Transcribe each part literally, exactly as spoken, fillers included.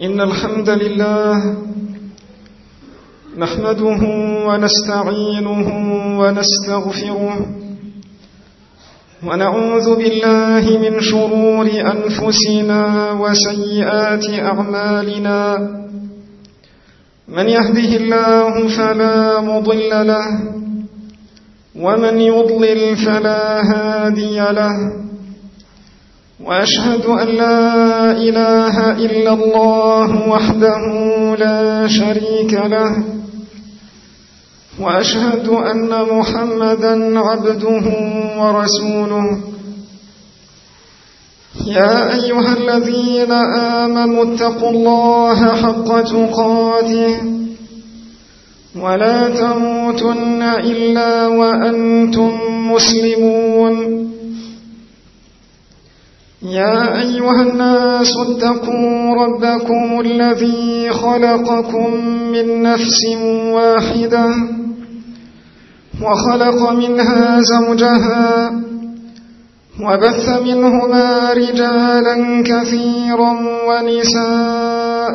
إن الحمد لله نحمده ونستعينه ونستغفره ونعوذ بالله من شرور أنفسنا وسيئات أعمالنا. من يهده الله فلا مضل له ومن يضلل فلا هادي له، وأشهد أن لا إله إلا الله وحده لا شريك له، وأشهد أن محمدًا عبده ورسوله. يا أيها الذين آمنوا اتقوا الله حق تقاته ولا تموتن إلا وأنتم مسلمون. يا أيها الناس اتقوا ربكم الذي خلقكم من نفس واحدة وخلق منها زوجها وبث منهما رجالا كثيرا ونساء،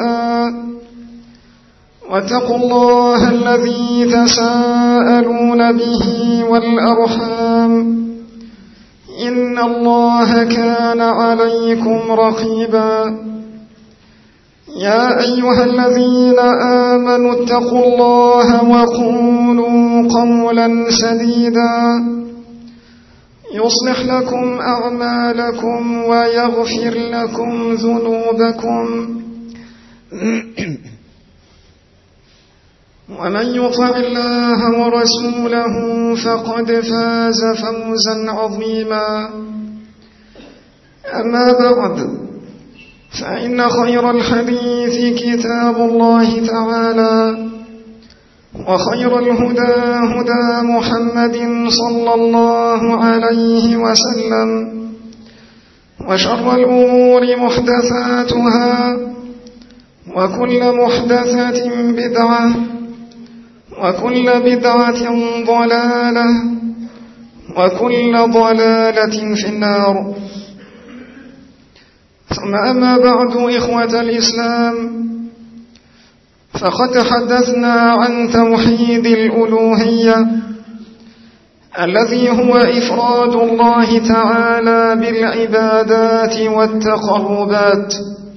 واتقوا الله الذي تساءلون به والأرحام إن الله كان عليكم رقيبا. يا أيها الذين آمنوا اتقوا الله وقولوا قولا سديدا يصلح لكم أعمالكم ويغفر لكم ذنوبكم، ومن يطع الله ورسوله فقد فاز فوزا عظيما. أما بعد، فإن خير الحديث كتاب الله تعالى، وخير الهدى هدى محمد صلى الله عليه وسلم، وشر الأمور محدثاتها، وكل محدثة بدعة، وكل بدعة ضلالة، وكل ضلالة في النار. ثم أما بعد، إخوة الإسلام، فقد تحدثنا عن توحيد الألوهية الذي هو إفراد الله تعالى بالعبادات والتقربات.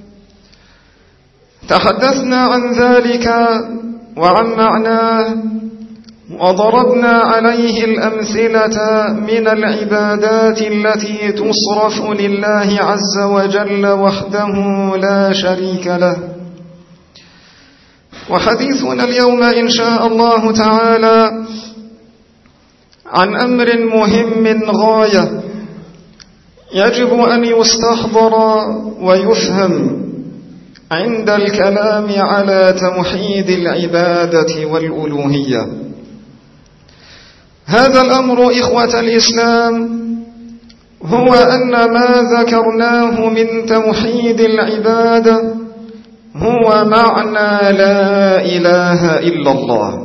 تحدثنا عن ذلك وعن معناه، وضربنا عليه الأمثلة من العبادات التي تصرف لله عز وجل وحده لا شريك له. وحديثنا اليوم إن شاء الله تعالى عن أمر مهم غاية يجب أن يستحضر ويفهم عند الكلام على توحيد العبادة والألوهية. هذا الأمر إخوة الإسلام هو أن ما ذكرناه من توحيد العبادة هو معنى لا إله إلا الله.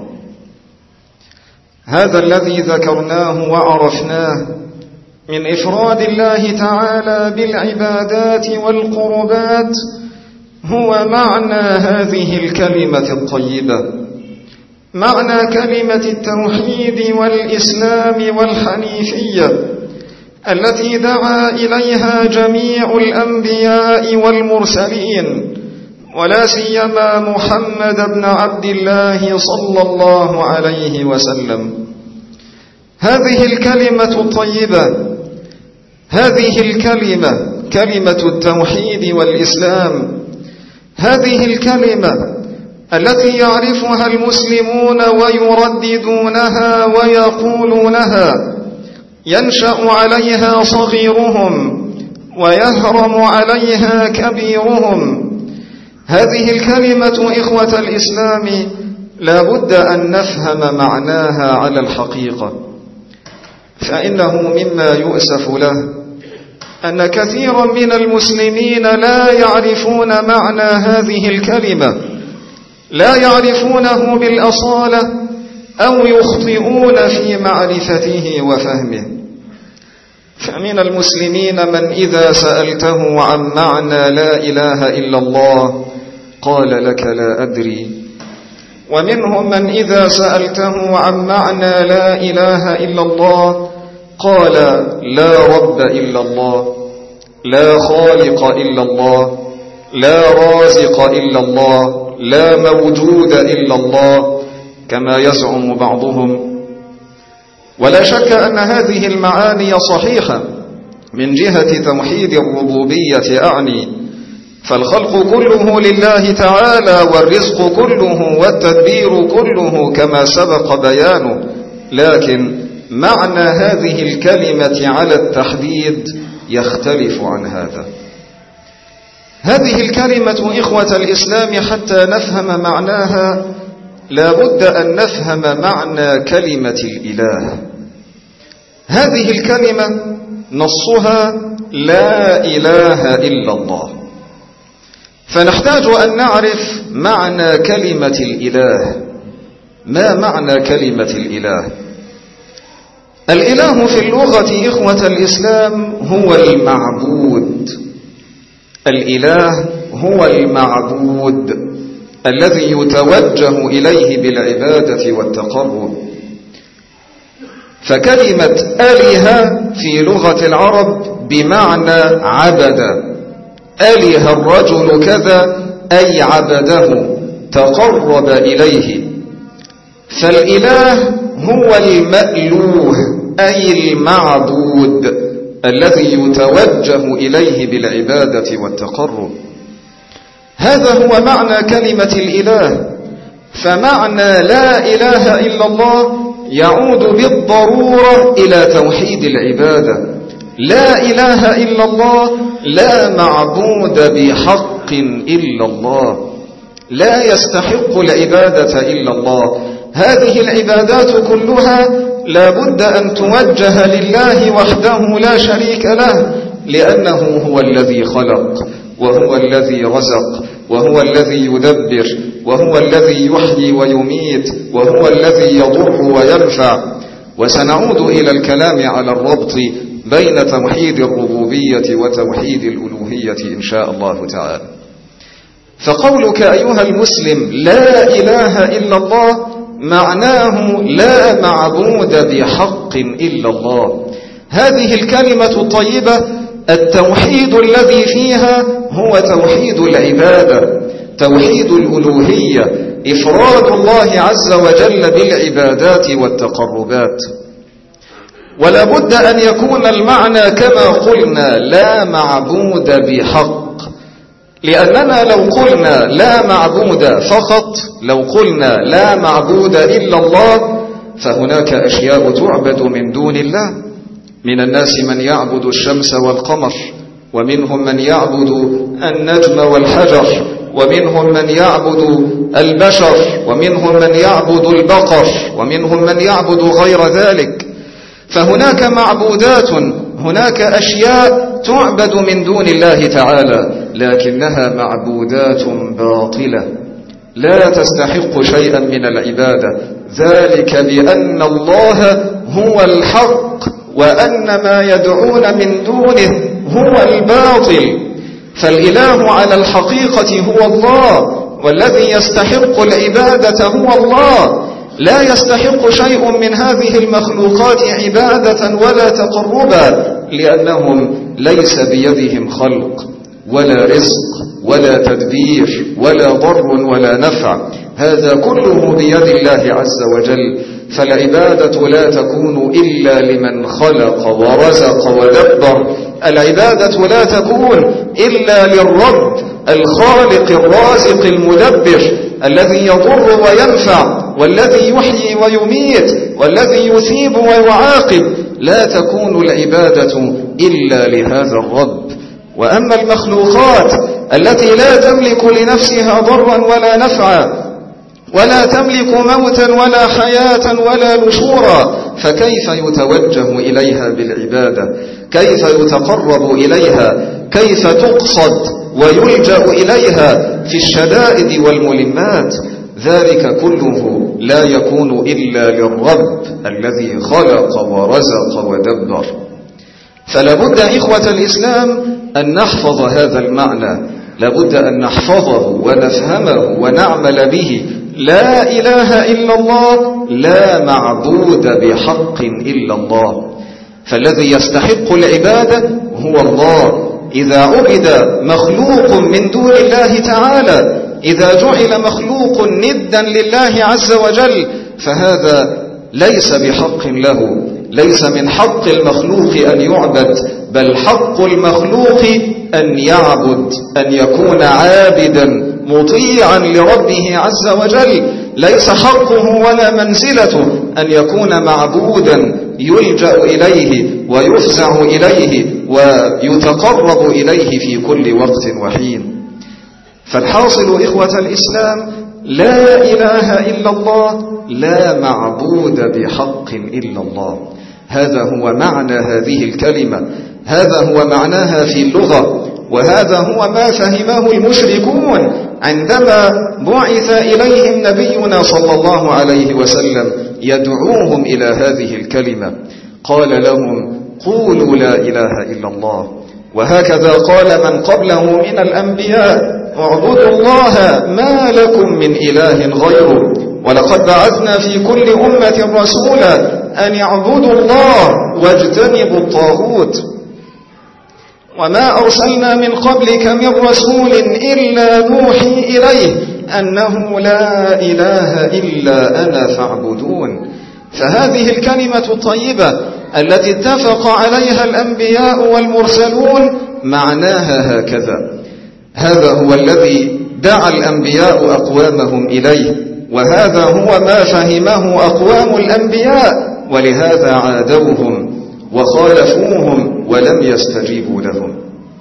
هذا الذي ذكرناه وعرفناه من إفراد الله تعالى بالعبادات والقربات هو معنى هذه الكلمة الطيبة، معنى كلمة التوحيد والإسلام والحنيفية التي دعا إليها جميع الأنبياء والمرسلين، ولا سيما محمد بن عبد الله صلى الله عليه وسلم. هذه الكلمة الطيبة، هذه الكلمة كلمة التوحيد والإسلام، هذه الكلمة التي يعرفها المسلمون ويرددونها ويقولونها ينشأ عليها صغيرهم ويهرم عليها كبيرهم. هذه الكلمة إخوة الإسلام لا بد أن نفهم معناها على الحقيقة، فإنه مما يؤسف له أن كثيرا من المسلمين لا يعرفون معنى هذه الكلمة، لا يعرفونه بالأصالة أو يخطئون في معرفته وفهمه. فمن المسلمين من إذا سألته عن معنى لا إله إلا الله قال لك لا أدري. ومنهم من إذا سألته عن معنى لا إله إلا الله قال لا رب إلا الله، لا خالق إلا الله، لا رازق إلا الله، لا موجود إلا الله، كما يزعم بعضهم. ولا شك أن هذه المعاني صحيحة من جهة توحيد الربوبية أعني، فالخلق كله لله تعالى، والرزق كله والتدبير كله كما سبق بيانه. لكن معنى هذه الكلمة على التحديد يختلف عن هذا. هذه الكلمة إخوة الإسلام حتى نفهم معناها لا بد أن نفهم معنى كلمة الإله. هذه الكلمة نصها لا إله إلا الله، فنحتاج أن نعرف معنى كلمة الإله. ما معنى كلمة الإله؟ الإله في اللغة إخوة الإسلام هو المعبود. الإله هو المعبود الذي يتوجه إليه بالعبادة والتقرب. فكلمة أله في لغة العرب بمعنى عبد. أله الرجل كذا أي عبده، تقرب إليه. فالإله هو المألوه أي المعبود الذي يتوجه إليه بالعبادة والتقرب. هذا هو معنى كلمة الإله. فمعنى لا إله إلا الله يعود بالضرورة إلى توحيد العبادة. لا إله إلا الله، لا معبود بحق إلا الله، لا يستحق العبادة إلا الله. هذه العبادات كلها لا بد أن توجه لله وحده لا شريك له، لأنه هو الذي خلق، وهو الذي رزق، وهو الذي يدبر، وهو الذي يحيي ويميت، وهو الذي يضر وينفع. وسنعود إلى الكلام على الربط بين توحيد الربوبية وتوحيد الألوهية إن شاء الله تعالى. فقولك أيها المسلم لا إله إلا الله معناه لا معبود بحق إلا الله. هذه الكلمة الطيبة التوحيد الذي فيها هو توحيد العبادة، توحيد الألوهية، إفراد الله عز وجل بالعبادات والتقربات. ولا بد أن يكون المعنى كما قلنا لا معبود بحق، لأننا لو قلنا لا معبود فقط، لو قلنا لا معبود إلا الله، فهناك أشياء تعبد من دون الله. من الناس من يعبد الشمس والقمر، ومنهم من يعبد النجم والحجر، ومنهم من يعبد البشر، ومنهم من يعبد البقر، ومنهم من يعبد غير ذلك. فهناك معبودات، هناك أشياء تعبد من دون الله تعالى، لكنها معبودات باطلة لا تستحق شيئا من العبادة. ذلك بأن الله هو الحق، وأن ما يدعون من دونه هو الباطل. فالإله على الحقيقة هو الله، والذي يستحق العبادة هو الله. لا يستحق شيء من هذه المخلوقات عبادة ولا تقربا، لأنهم ليس بيدهم خلق ولا رزق ولا تدبير ولا ضر ولا نفع، هذا كله بيد الله عز وجل. فالعبادة لا تكون إلا لمن خلق ورزق ودبر. العبادة لا تكون إلا للرب الخالق الرازق المدبر الذي يضر وينفع، والذي يحيي ويميت، والذي يثيب ويعاقب. لا تكون العبادة إلا لهذا الرب. وأما المخلوقات التي لا تملك لنفسها ضرا ولا نفعا، ولا تملك موتا ولا حياة ولا نشورا، فكيف يتوجه إليها بالعبادة؟ كيف يتقرب إليها؟ كيف تقصد ويلجأ إليها في الشدائد والملمات؟ ذلك كله لا يكون إلا للرب الذي خلق ورزق ودبر. فلا بد إخوة الإسلام أن نحفظ هذا المعنى، لابد أن نحفظه ونفهمه ونعمل به. لا إله إلا الله، لا معبود بحق إلا الله. فالذي يستحق العبادة هو الله. إذا عبد مخلوق من دون الله تعالى، إذا جعل مخلوق ندا لله عز وجل، فهذا ليس بحق له، ليس من حق المخلوق أن يعبد، بل حق المخلوق أن يعبد، أن يكون عابدا مطيعا لربه عز وجل. ليس حقه ولا منزلته أن يكون معبودا يلجأ إليه ويفزع إليه ويتقرب إليه في كل وقت وحين. فالحاصل إخوة الإسلام، لا إله إلا الله، لا معبود بحق إلا الله. هذا هو معنى هذه الكلمة، هذا هو معناها في اللغة، وهذا هو ما فهمه المشركون عندما بعث إليهم نبينا صلى الله عليه وسلم يدعوهم إلى هذه الكلمة. قال لهم: قولوا لا إله إلا الله. وهكذا قال من قبله من الأنبياء: اعبدوا الله ما لكم من إله غيره، ولقد بعثنا في كل أمة رسولا أن يعبدوا الله واجتنبوا الطاغوت، وما أرسلنا من قبلك من رسول إلا نوحي إليه أنه لا إله إلا أنا فاعبدون. فهذه الكلمة الطيبة التي اتفق عليها الأنبياء والمرسلون معناها هكذا. هذا هو الذي دعا الأنبياء أقوامهم إليه، وهذا هو ما فهمه أقوام الأنبياء، ولهذا عادوهم وخالفوهم ولم يستجيبوا لهم.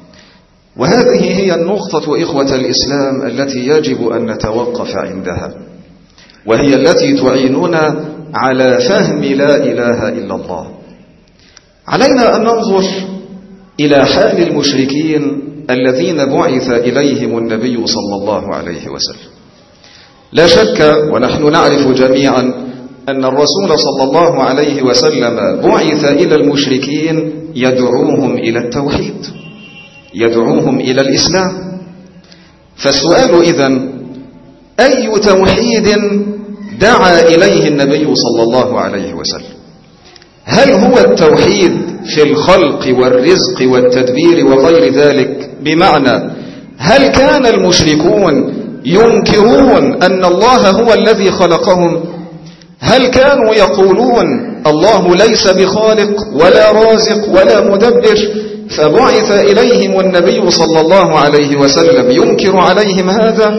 وهذه هي النقطة إخوة الإسلام التي يجب أن نتوقف عندها، وهي التي تعيننا على فهم لا إله إلا الله. علينا أن ننظر إلى حال المشركين الذين بعث إليهم النبي صلى الله عليه وسلم. لا شك ونحن نعرف جميعا أن الرسول صلى الله عليه وسلم بعث إلى المشركين يدعوهم إلى التوحيد، يدعوهم إلى الإسلام. فالسؤال إذن: أي توحيد دعا إليه النبي صلى الله عليه وسلم؟ هل هو التوحيد في الخلق والرزق والتدبير وغير ذلك؟ بمعنى، هل كان المشركون ينكرون أن الله هو الذي خلقهم؟ هل كانوا يقولون الله ليس بخالق ولا رازق ولا مدبر، فبعث إليهم النبي صلى الله عليه وسلم ينكر عليهم هذا؟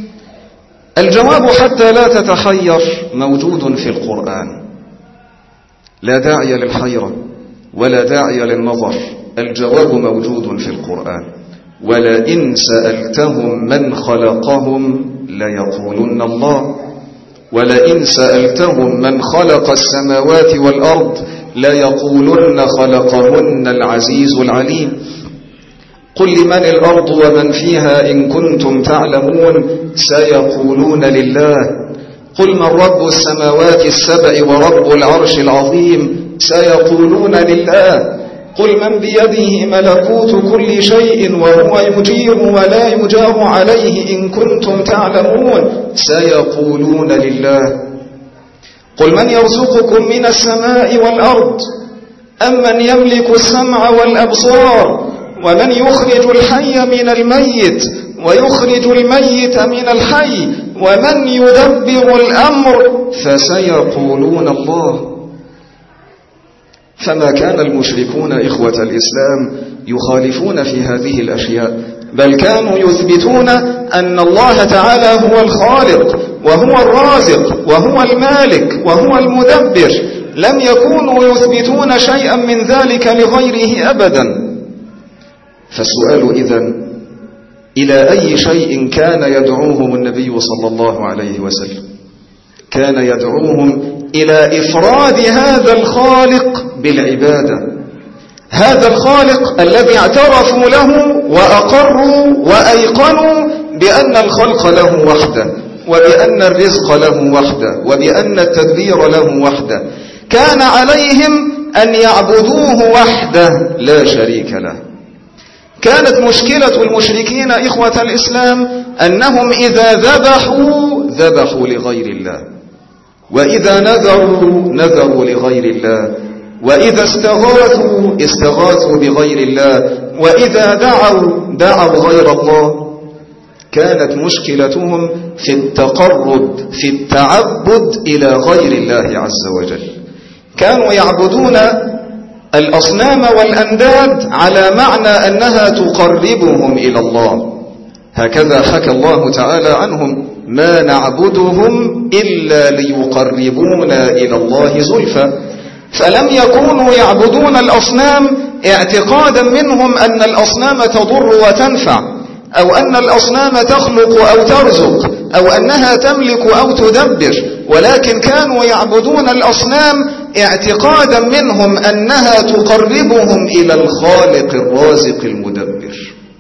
الجواب حتى لا تتحير موجود في القرآن، لا داعي للحيرة ولا داعي للنظر. الجواب موجود في القرآن: ولئن سألتهم من خلقهم ليقولن الله، ولئن سألتهم من خلق السماوات والأرض ليقولن خلقهن العزيز العليم. قل لمن الأرض ومن فيها إن كنتم تعلمون سيقولون لله. قل من رب السماوات السبع ورب العرش العظيم سيقولون لله. قل من بيده ملكوت كل شيء وهو يجير ولا يجار عليه إن كنتم تعلمون سيقولون لله. قل من يرزقكم من السماء والأرض أم من يملك السمع والأبصار ومن يخرج الحي من الميت ويخرج الميت من الحي ومن يدبر الأمر فسيقولون الله. فما كان المشركون إخوة الإسلام يخالفون في هذه الأشياء، بل كانوا يثبتون أن الله تعالى هو الخالق وهو الرازق وهو المالك وهو المدبر. لم يكونوا يثبتون شيئا من ذلك لغيره أبدا. فالسؤال إذن: إلى أي شيء كان يدعوهم النبي صلى الله عليه وسلم؟ كان يدعوهم إلى إفراد هذا الخالق بالعبادة، هذا الخالق الذي اعترفوا له وأقروا وأيقنوا بأن الخلق له وحده، وبأن الرزق له وحده، وبأن التدبير له وحده. كان عليهم أن يعبدوه وحده لا شريك له. كانت مشكلة المشركين إخوة الإسلام أنهم إذا ذبحوا ذبحوا لغير الله، وإذا نذروا نذروا لغير الله، وإذا استغاثوا استغاثوا بغير الله، وإذا دعوا دعوا غير الله. كانت مشكلتهم في التقرب في التعبد إلى غير الله عز وجل. كانوا يعبدون الأصنام والأنداد على معنى أنها تقربهم إلى الله. هكذا حكى الله تعالى عنهم: ما نعبدهم إلا ليقربونا إلى الله زلفى. فلم يكونوا يعبدون الأصنام اعتقادا منهم أن الأصنام تضر وتنفع، أو أن الأصنام تخلق أو ترزق، أو أنها تملك أو تدبر، ولكن كانوا يعبدون الأصنام اعتقادا منهم أنها تقربهم إلى الخالق الرازق المدبر.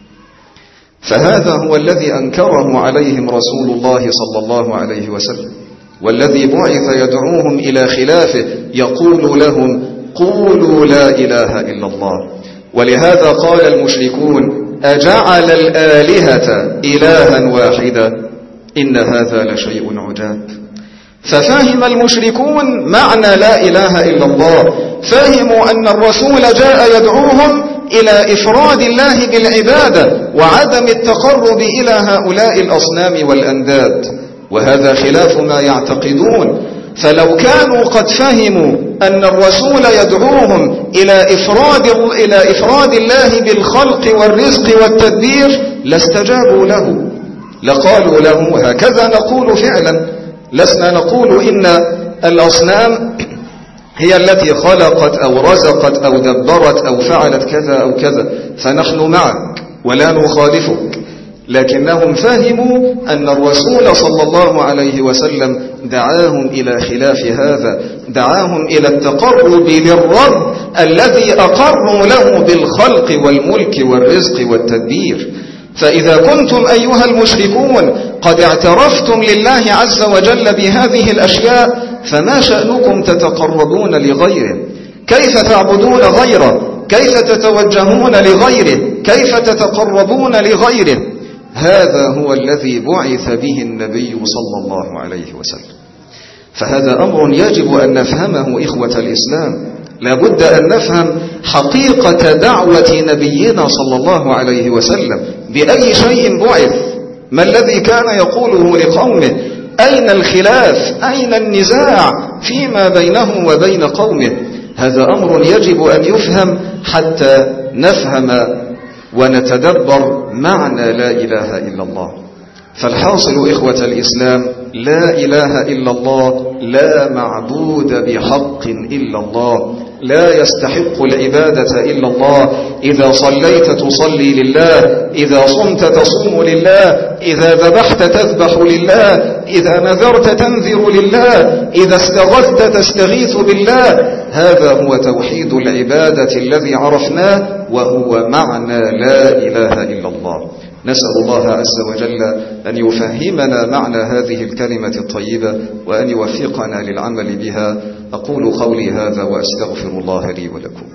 فهذا هو الذي أنكره عليهم رسول الله صلى الله عليه وسلم، والذي بعث يدعوهم إلى خلافه، يقول لهم: قولوا لا إله إلا الله. ولهذا قال المشركون: أجعل الآلهة إلها واحدا إن هذا لشيء عجاب. ففهم المشركون معنى لا إله إلا الله، فهموا أن الرسول جاء يدعوهم إلى إفراد الله بالعبادة وعدم التقرب إلى هؤلاء الأصنام والأنداد، وهذا خلاف ما يعتقدون. فلو كانوا قد فهموا أن الرسول يدعوهم إلى إفراد, إلى إفراد الله بالخلق والرزق والتدبير لاستجابوا له، لقالوا له: هكذا نقول فعلا، لسنا نقول إن الأصنام هي التي خلقت أو رزقت أو دبرت أو فعلت كذا أو كذا، فنحن معك ولا نخالفك. لكنهم فهموا أن الرسول صلى الله عليه وسلم دعاهم إلى خلاف هذا، دعاهم إلى التقرب للرب الذي أقروا له بالخلق والملك والرزق والتدبير. فإذا كنتم أيها المشركون قد اعترفتم لله عز وجل بهذه الأشياء، فما شأنكم تتقربون لغيره؟ كيف تعبدون غيره؟ كيف تتوجهون لغيره؟ كيف تتقربون لغيره؟ هذا هو الذي بعث به النبي صلى الله عليه وسلم. فهذا أمر يجب أن نفهمه إخوة الإسلام. لابد أن نفهم حقيقة دعوة نبينا صلى الله عليه وسلم. بأي شيء بعث؟ ما الذي كان يقوله لقومه؟ أين الخلاف؟ أين النزاع فيما بينه وبين قومه؟ هذا أمر يجب أن يفهم حتى نفهم ونتدبر معنى لا إله إلا الله. فالحاصل إخوة الإسلام: لا إله إلا الله، لا معبود بحق إلا الله، لا يستحق العبادة إلا الله. إذا صليت تصلي لله، إذا صمت تصوم لله، إذا ذبحت تذبح لله، إذا نذرت تنذر لله، إذا استغثت تستغيث بالله. هذا هو توحيد العبادة الذي عرفناه، وهو معنى لا إله إلا الله. نسأل الله عز وجل أن يفهمنا معنى هذه الكلمة الطيبة، وأن يوفقنا للعمل بها. أقول قولي هذا وأستغفر الله لي ولكم.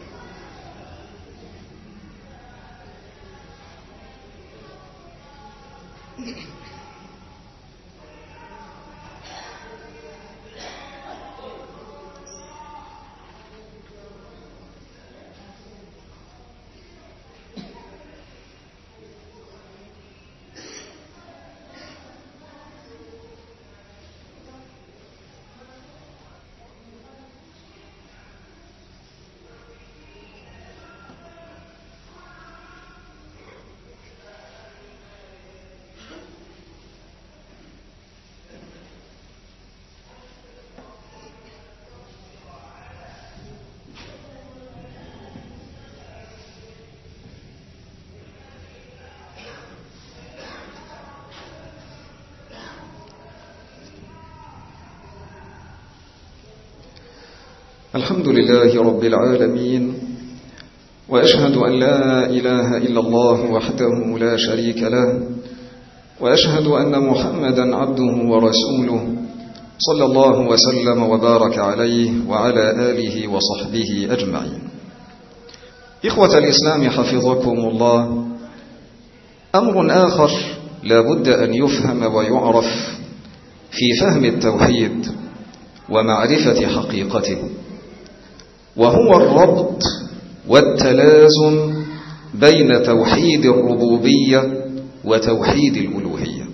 الحمد لله رب العالمين، وأشهد أن لا إله إلا الله وحده لا شريك له، وأشهد أن محمدا عبده ورسوله صلى الله وسلم وبارك عليه وعلى آله وصحبه أجمعين. إخوة الإسلام حفظكم الله، أمر آخر لا بد أن يفهم ويعرف في فهم التوحيد ومعرفة حقيقته، وهو الربط والتلازم بين توحيد الربوبية وتوحيد الألوهية.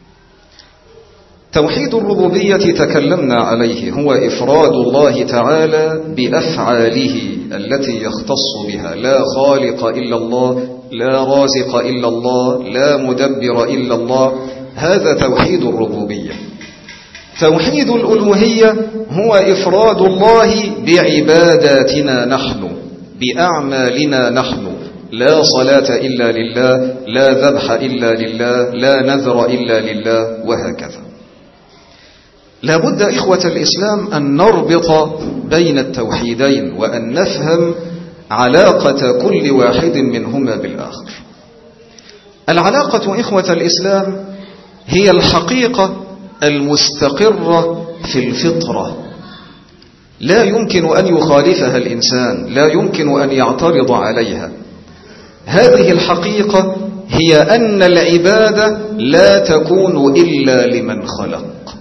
توحيد الربوبية تكلمنا عليه، هو إفراد الله تعالى بأفعاله التي يختص بها، لا خالق إلا الله، لا رازق إلا الله، لا مدبر إلا الله، هذا توحيد الربوبية. توحيد الألوهية هو إفراد الله بعباداتنا نحن، بأعمالنا نحن، لا صلاة إلا لله، لا ذبح إلا لله، لا نذر إلا لله، وهكذا. لا بد إخوة الإسلام أن نربط بين التوحيدين وأن نفهم علاقة كل واحد منهما بالآخر. العلاقة إخوة الإسلام هي الحقيقة المستقرة في الفطرة، لا يمكن أن يخالفها الإنسان، لا يمكن أن يعترض عليها. هذه الحقيقة هي أن العبادة لا تكون إلا لمن خلق.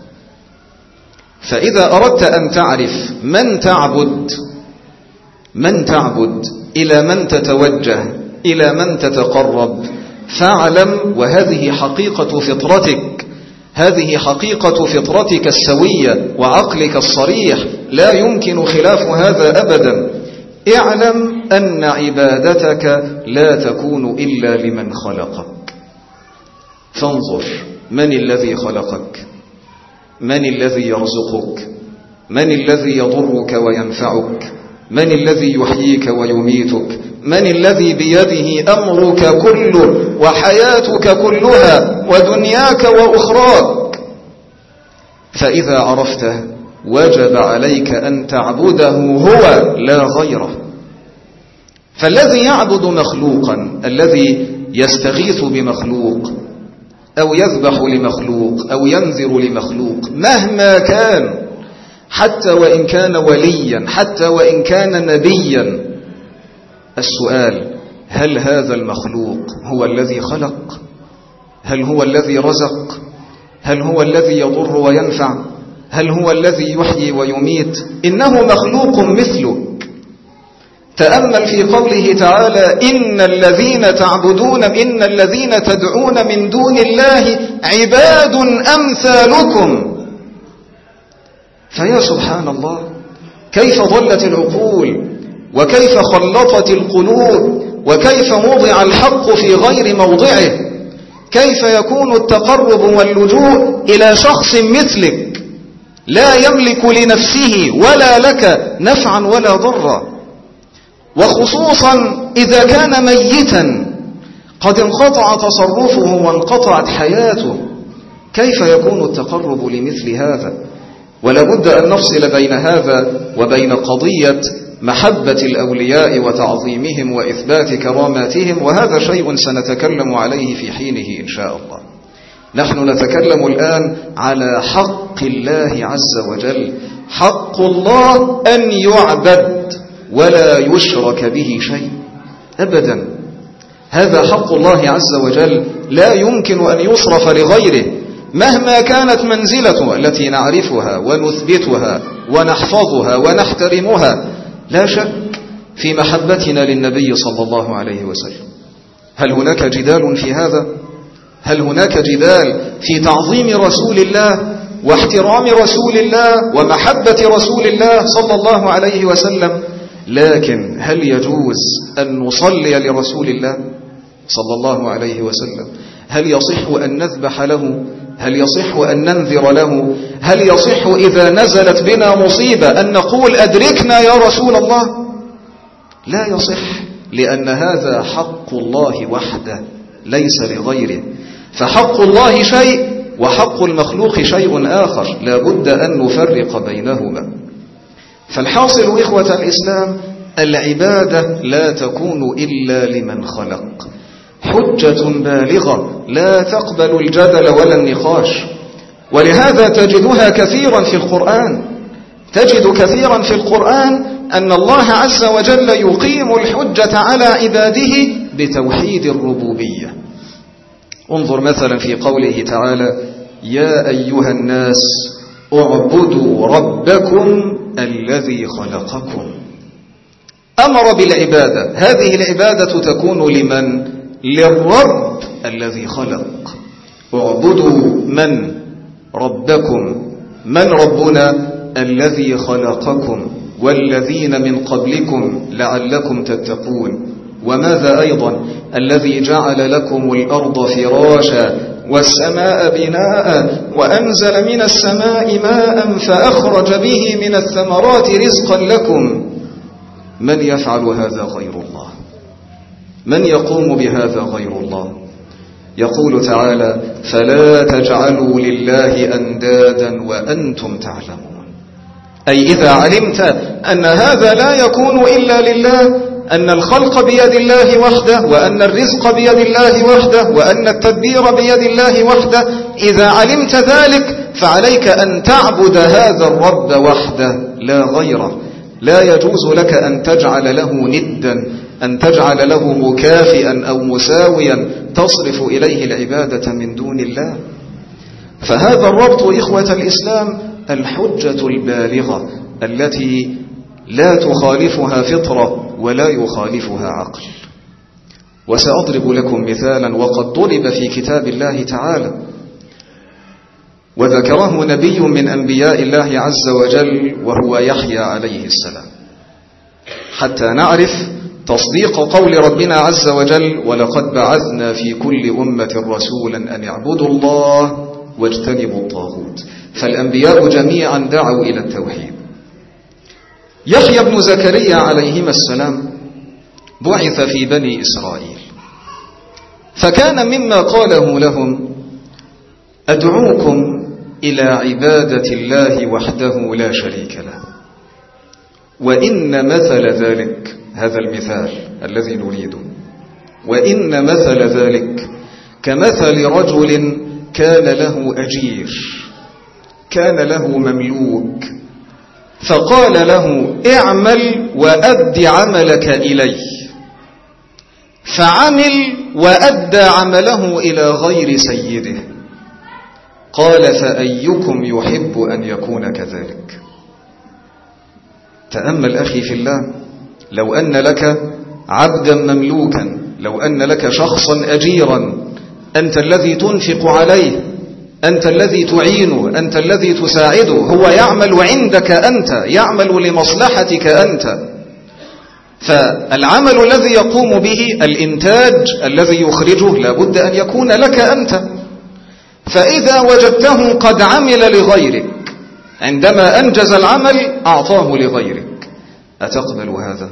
فإذا أردت أن تعرف من تعبد، من تعبد إلى من تتوجه، إلى من تتقرب، فاعلم، وهذه حقيقة فطرتك، هذه حقيقة فطرتك السوية وعقلك الصريح، لا يمكن خلاف هذا أبدا. اعلم أن عبادتك لا تكون إلا لمن خلقك. فانظر، من الذي خلقك؟ من الذي يرزقك؟ من الذي يضرك وينفعك؟ من الذي يحييك ويميتك؟ من الذي بيده أمرك كله وحياتك كلها ودنياك وأخراك؟ فإذا عرفته وجب عليك أن تعبده هو لا غيره. فالذي يعبد مخلوقا، الذي يستغيث بمخلوق أو يذبح لمخلوق أو ينذر لمخلوق مهما كان، حتى وإن كان وليا، حتى وإن كان نبيا، السؤال: هل هذا المخلوق هو الذي خلق؟ هل هو الذي رزق؟ هل هو الذي يضر وينفع؟ هل هو الذي يحيي ويميت؟ إنه مخلوق مثلك. تأمل في قوله تعالى: إن الذين تعبدون إن الذين تدعون من دون الله عباد أمثالكم. فيا سبحان الله، كيف ضلت العقول، وكيف خلطت القلوب، وكيف وضع الحق في غير موضعه. كيف يكون التقرب واللجوء إلى شخص مثلك لا يملك لنفسه ولا لك نفعا ولا ضرا، وخصوصا إذا كان ميتا قد انقطع تصرفه وانقطعت حياته؟ كيف يكون التقرب لمثل هذا؟ ولا بد أن نفصل بين هذا وبين قضية محبة الأولياء وتعظيمهم وإثبات كراماتهم، وهذا شيء سنتكلم عليه في حينه إن شاء الله. نحن نتكلم الآن على حق الله عز وجل. حق الله أن يعبد ولا يشرك به شيء أبدا. هذا حق الله عز وجل، لا يمكن أن يصرف لغيره مهما كانت منزلته التي نعرفها ونثبتها ونحفظها ونحترمها. لا شك في محبتنا للنبي صلى الله عليه وسلم. هل هناك جدال في هذا؟ هل هناك جدال في تعظيم رسول الله واحترام رسول الله ومحبة رسول الله صلى الله عليه وسلم؟ لكن هل يجوز أن نصلي لرسول الله صلى الله عليه وسلم؟ هل يصح أن نذبح له؟ هل يصح أن ننذر له؟ هل يصح إذا نزلت بنا مصيبة أن نقول أدركنا يا رسول الله؟ لا يصح، لأن هذا حق الله وحده ليس لغيره. فحق الله شيء وحق المخلوق شيء آخر، لا بد أن نفرق بينهما. فالحاصل إخوة الإسلام، العبادة لا تكون إلا لمن خلق. حجة بالغة لا تقبل الجدل ولا النقاش، ولهذا تجدها كثيرا في القرآن. تجد كثيرا في القرآن أن الله عز وجل يقيم الحجة على عباده بتوحيد الربوبية. انظر مثلا في قوله تعالى: يا أيها الناس اعبدوا ربكم الذي خلقكم. أمر بالعبادة، هذه العبادة تكون لمن؟ للرب الذي خلق. اعبدوا من؟ ربكم. من ربنا؟ الذي خلقكم والذين من قبلكم لعلكم تتقون. وماذا أيضا؟ الذي جعل لكم الأرض فراشا والسماء بناء وأنزل من السماء ماء فأخرج به من الثمرات رزقا لكم. من يفعل هذا غير الله؟ من يقوم بهذا غير الله؟ يقول تعالى: فلا تجعلوا لله أندادا وأنتم تعلمون. أي إذا علمت أن هذا لا يكون إلا لله، أن الخلق بيد الله وحده، وأن الرزق بيد الله وحده، وأن التدبير بيد الله وحده، إذا علمت ذلك فعليك أن تعبد هذا الرب وحده لا غيره. لا يجوز لك أن تجعل له ندا، أن تجعل له مكافئا أو مساويا تصرف إليه العبادة من دون الله. فهذا الربط إخوة الإسلام الحجة البالغة التي لا تخالفها فطرة ولا يخالفها عقل. وسأضرب لكم مثالا وقد ضرب في كتاب الله تعالى وذكره نبي من أنبياء الله عز وجل وهو يحيى عليه السلام، حتى نعرف تصديق قول ربنا عز وجل: ولقد بعثنا في كل أمة رسولا أن اعبدوا الله واجتنبوا الطاغوت. فالأنبياء جميعا دعوا إلى التوحيد. يحيى بن زكريا عليهما السلام بعث في بني إسرائيل، فكان مما قاله لهم: أدعوكم إلى عبادة الله وحده لا شريك له. وإن مثل ذلك، هذا المثال الذي نريده، وإن مثل ذلك كمثل رجل كان له أجير، كان له مملوك، فقال له: اعمل وأد عملك إلي، فعمل وأدى عمله إلى غير سيده. قال: فأيكم يحب أن يكون كذلك؟ تأمل أخي في الله، لو أن لك عبدا مملوكا، لو أن لك شخصا أجيرا، أنت الذي تنفق عليه، أنت الذي تعينه، أنت الذي تساعده، هو يعمل عندك أنت، يعمل لمصلحتك أنت. فالعمل الذي يقوم به، الإنتاج الذي يخرجه، لابد أن يكون لك أنت. فإذا وجدته قد عمل لغيرك، عندما أنجز العمل أعطاه لغيرك، أتقبل هذا؟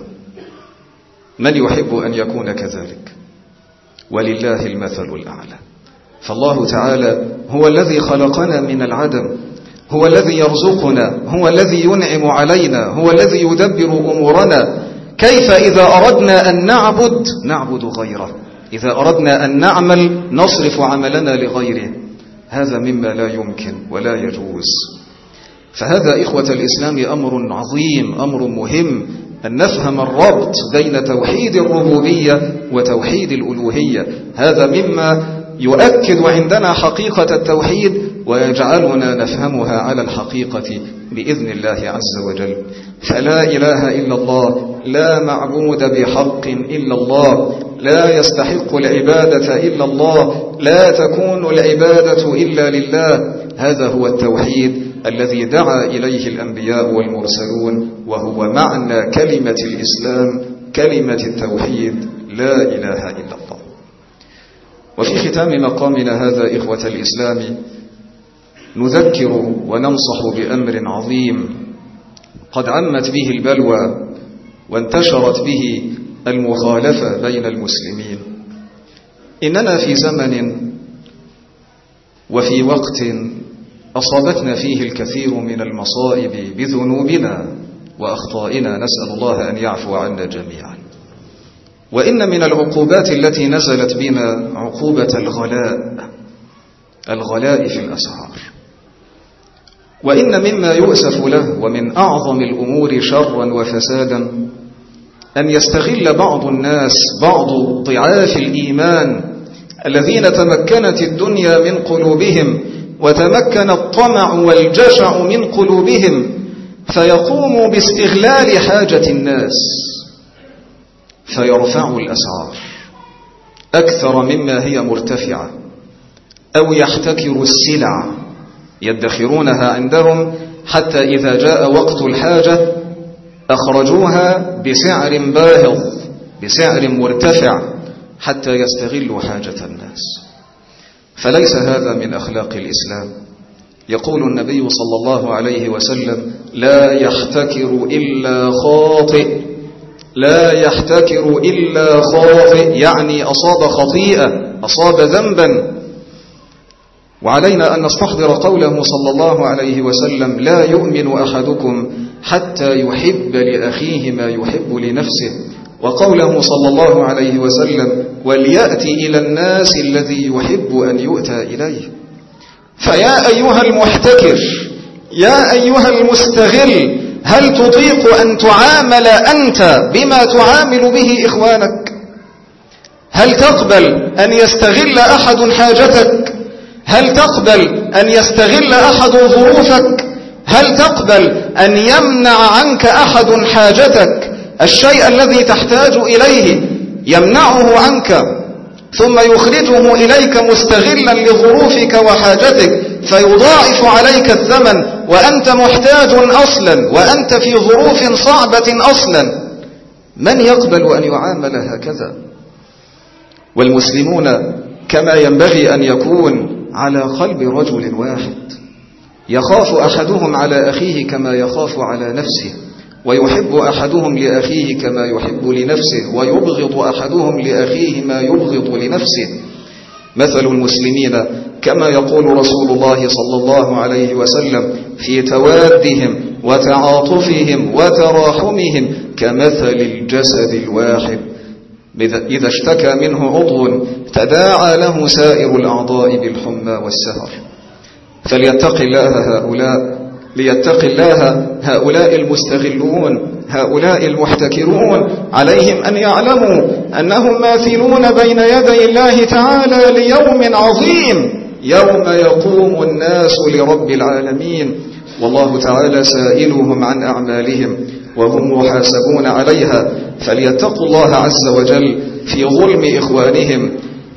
من يحب أن يكون كذلك؟ ولله المثل الأعلى. فالله تعالى هو الذي خلقنا من العدم، هو الذي يرزقنا، هو الذي ينعم علينا، هو الذي يدبر أمورنا. كيف إذا أردنا أن نعبد نعبد غيره؟ إذا أردنا أن نعمل نصرف عملنا لغيره؟ هذا مما لا يمكن ولا يجوز. فهذا إخوة الإسلام أمر عظيم، أمر مهم، أن نفهم الربط بين توحيد الربوبية وتوحيد الألوهية. هذا مما يؤكد عندنا حقيقة التوحيد ويجعلنا نفهمها على الحقيقة بإذن الله عز وجل. فلا إله إلا الله، لا معبود بحق إلا الله، لا يستحق العبادة إلا الله، لا تكون العبادة إلا لله. هذا هو التوحيد الذي دعا إليه الأنبياء والمرسلون، وهو معنى كلمة الإسلام، كلمة التوحيد، لا إله إلا الله. وفي ختام مقامنا هذا إخوة الإسلام نذكر وننصح بأمر عظيم قد عمت به البلوى وانتشرت به المخالفة بين المسلمين. إننا في زمن وفي وقت أصابتنا فيه الكثير من المصائب بذنوبنا وأخطائنا، نسأل الله أن يعفو عنا جميعا. وإن من العقوبات التي نزلت بنا عقوبة الغلاء، الغلاء في الأسعار. وإن مما يؤسف له ومن أعظم الأمور شرا وفسادا أن يستغل بعض الناس بعض ضعاف الإيمان الذين تمكنت الدنيا من قلوبهم وتمكن الطمع والجشع من قلوبهم فيقوموا باستغلال حاجة الناس فيرفعوا الأسعار أكثر مما هي مرتفعة أو يحتكروا السلع يدخرونها عندهم حتى إذا جاء وقت الحاجة أخرجوها بسعر باهظ بسعر مرتفع حتى يستغلوا حاجة الناس. فليس هذا من أخلاق الإسلام. يقول النبي صلى الله عليه وسلم: لا يحتكر إلا خاطئ، لا يحتكر إلا خاطئ، يعني أصاب خطيئة، أصاب ذنبا. وعلينا أن نستحضر قوله صلى الله عليه وسلم: لا يؤمن أحدكم حتى يحب لأخيه ما يحب لنفسه، وقوله صلى الله عليه وسلم: وليأتي إلى الناس الذي يحب أن يؤتى إليه. فيا أيها المحتكر، يا أيها المستغل، هل تطيق أن تعامل أنت بما تعامل به إخوانك؟ هل تقبل أن يستغل أحد حاجتك؟ هل تقبل أن يستغل أحد ظروفك؟ هل تقبل أن يمنع عنك أحد حاجتك، الشيء الذي تحتاج إليه يمنعه عنك ثم يخرجه إليك مستغلا لظروفك وحاجتك فيضاعف عليك الثمن وأنت محتاج أصلا وأنت في ظروف صعبة أصلا؟ من يقبل أن يعامل هكذا؟ والمسلمون كما ينبغي أن يكون على قلب رجل واحد، يخاف أحدهم على أخيه كما يخاف على نفسه، ويحب أحدهم لأخيه كما يحب لنفسه، ويبغض أحدهم لأخيه ما يبغض لنفسه. مثل المسلمين كما يقول رسول الله صلى الله عليه وسلم في توادهم وتعاطفهم وتراحمهم كمثل الجسد الواحد إذا اشتكى منه عضو تداعى له سائر الأعضاء بالحمى والسهر. فليتق الله هؤلاء ليتق الله هؤلاء المستغلون، هؤلاء المحتكرون، عليهم أن يعلموا أنهم ماثلون بين يدي الله تعالى ليوم عظيم، يوم يقوم الناس لرب العالمين، والله تعالى سائلهم عن أعمالهم وهم محاسبون عليها. فليتقوا الله عز وجل في ظلم إخوانهم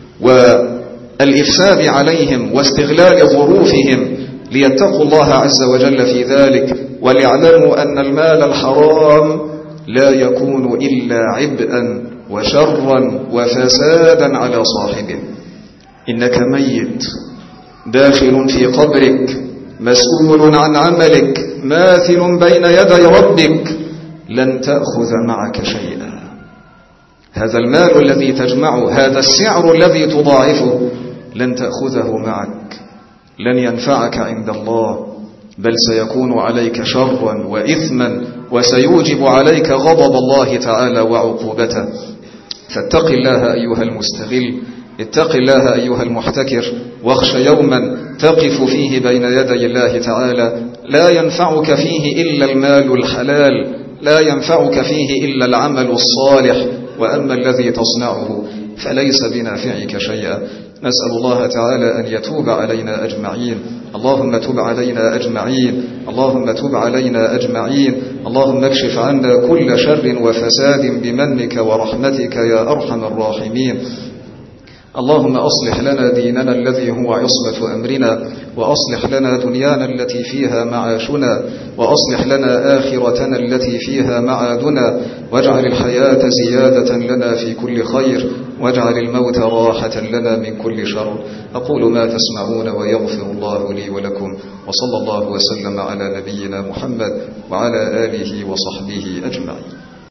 والإفساد عليهم واستغلال ظروفهم، ليتقوا الله عز وجل في ذلك، وليعلموا أن المال الحرام لا يكون إلا عبئا وشرا وفسادا على صاحبه. إنك ميت داخل في قبرك مسؤول عن عملك ماثل بين يدي ربك، لن تأخذ معك شيئا. هذا المال الذي تجمعه، هذا السعر الذي تضاعفه، لن تأخذه معك، لن ينفعك عند الله، بل سيكون عليك شرا وإثما، وسيوجب عليك غضب الله تعالى وعقوبته. فاتق الله أيها المستغل، اتق الله أيها المحتكر، واخش يوما تقف فيه بين يدي الله تعالى لا ينفعك فيه إلا المال الحلال، لا ينفعك فيه إلا العمل الصالح، وأما الذي تصنعه فليس بنافعك شيئا. نسأل الله تعالى أن يتوب علينا أجمعين. اللهم تب علينا أجمعين، اللهم تب علينا أجمعين، اللهم اكشف عنا كل شر وفساد بمنك ورحمتك يا أرحم الراحمين. اللهم أصلح لنا ديننا الذي هو عصمة أمرنا، وأصلح لنا دنيانا التي فيها معاشنا، وأصلح لنا آخرتنا التي فيها معادنا، واجعل الحياة زيادة لنا في كل خير، واجعل الموت راحة لنا من كل شر. أقول ما تسمعون ويغفر الله لي ولكم، وصلى الله وسلم على نبينا محمد وعلى آله وصحبه أجمعين.